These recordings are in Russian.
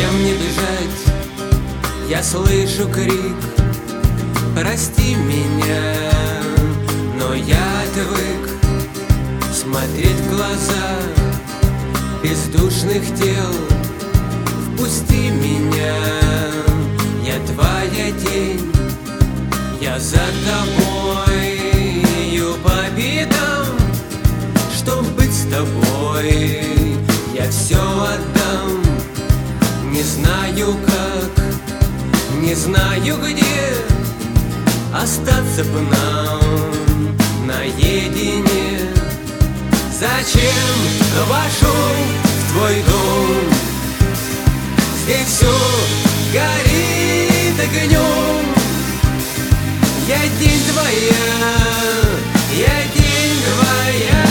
Зачем мне бежать? Я слышу крик: прости меня, но я отвык смотреть в глаза бездушных тел. Впусти меня, я твоя тень, я за тобою по бедам. Чтоб быть с тобой, я все отдам. Не знаю как, не знаю где остаться бы нам наедине. Зачем вошел в твой дом? Здесь все горит огнем. Я тень твоя, я тень твоя.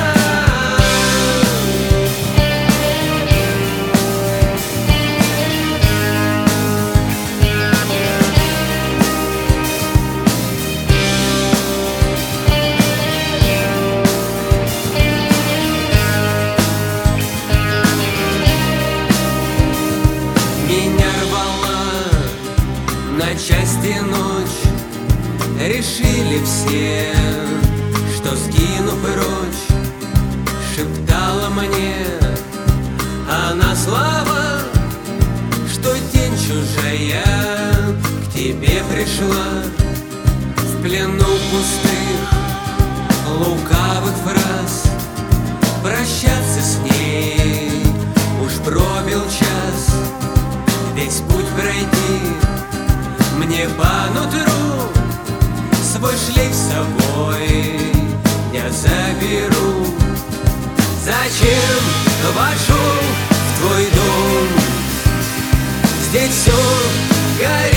На части ночь, решили все, что сгину прочь. Шептала мне она слова, что тень чужая к тебе пришла. В плену пустых, лукавых фраз прощаться с ней уж пробил час. Весь путь пройти мне по нутру, свой шлейф с собой я заберу. Зачем вошел в твой дом? Здесь все горит